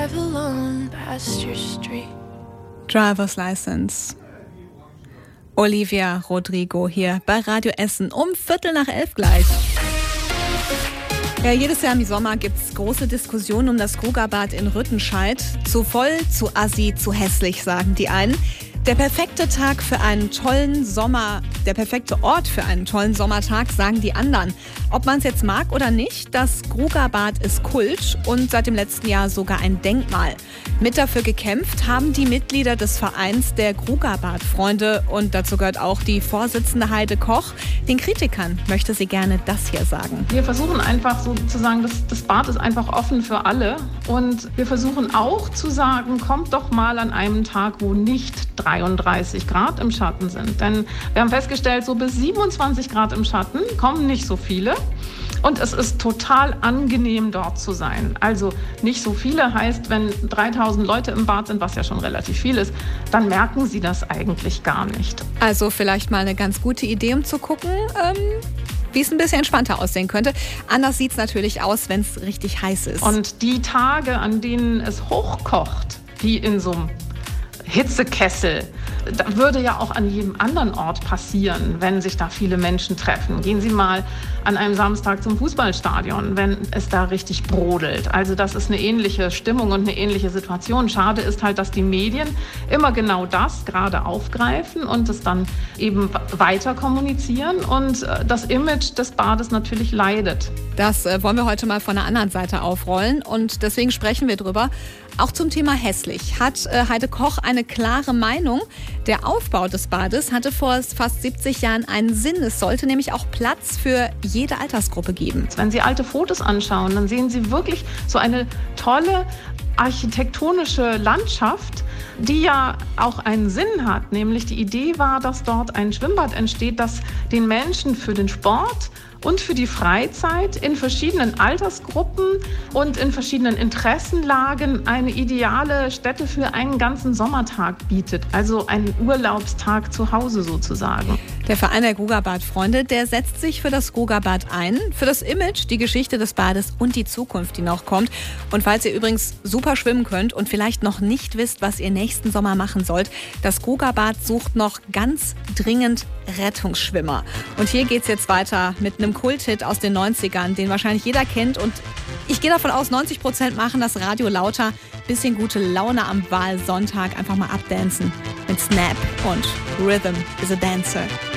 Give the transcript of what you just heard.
drive alone past your street. Driver's License. Olivia Rodrigo hier bei Radio Essen um 11:15 gleich. Ja, jedes Jahr im Sommer gibt es große Diskussionen um das Grugerbad in Rüttenscheid. Zu voll, zu assi, zu hässlich, sagen die einen. Der perfekte Ort für einen tollen Sommertag, sagen die anderen. Ob man es jetzt mag oder nicht, das Grugerbad ist Kult und seit dem letzten Jahr sogar ein Denkmal. Mit dafür gekämpft haben die Mitglieder des Vereins der Grugerbad-Freunde und dazu gehört auch die Vorsitzende Heide Koch. Den Kritikern möchte sie gerne das hier sagen. Wir versuchen einfach so zu sagen, das Bad ist einfach offen für alle und wir versuchen auch zu sagen, kommt doch mal an einem Tag, wo nicht 33 Grad im Schatten sind. Denn wir haben festgestellt, so bis 27 Grad im Schatten kommen nicht so viele. Und es ist total angenehm, dort zu sein. Also nicht so viele heißt, wenn 3000 Leute im Bad sind, was ja schon relativ viel ist, dann merken sie das eigentlich gar nicht. Also vielleicht mal eine ganz gute Idee, um zu gucken, wie es ein bisschen entspannter aussehen könnte. Anders sieht es natürlich aus, wenn es richtig heiß ist. Und die Tage, an denen es hochkocht, wie in so einem Hitzekessel, das würde ja auch an jedem anderen Ort passieren, wenn sich da viele Menschen treffen. Gehen Sie mal an einem Samstag zum Fußballstadion, wenn es da richtig brodelt. Also das ist eine ähnliche Stimmung und eine ähnliche Situation. Schade ist halt, dass die Medien immer genau das gerade aufgreifen und es dann eben weiter kommunizieren und das Image des Bades natürlich leidet. Das wollen wir heute mal von der anderen Seite aufrollen und deswegen sprechen wir drüber. Auch zum Thema hässlich hat Heide Koch eine klare Meinung. Der Aufbau des Bades hatte vor fast 70 Jahren einen Sinn. Es sollte nämlich auch Platz für jede Altersgruppe geben. Wenn Sie alte Fotos anschauen, dann sehen Sie wirklich so eine tolle architektonische Landschaft, die ja auch einen Sinn hat. Nämlich die Idee war, dass dort ein Schwimmbad entsteht, das den Menschen für den Sport und für die Freizeit in verschiedenen Altersgruppen und in verschiedenen Interessenlagen eine ideale Stätte für einen ganzen Sommertag bietet. Also einen Urlaubstag zu Hause sozusagen. Der Verein der Grugerbad-Freunde, der setzt sich für das Grugerbad ein, für das Image, die Geschichte des Bades und die Zukunft, die noch kommt. Und falls ihr übrigens super schwimmen könnt und vielleicht noch nicht wisst, was ihr nächsten Sommer machen sollt, das Grugerbad sucht noch ganz dringend Rettungsschwimmer. Und hier geht's jetzt weiter mit einem Kulthit aus den 90ern, den wahrscheinlich jeder kennt. Und ich gehe davon aus, 90% machen das Radio lauter. Bisschen gute Laune am Wahlsonntag. Einfach mal abdancen mit Snap und Rhythm is a Dancer.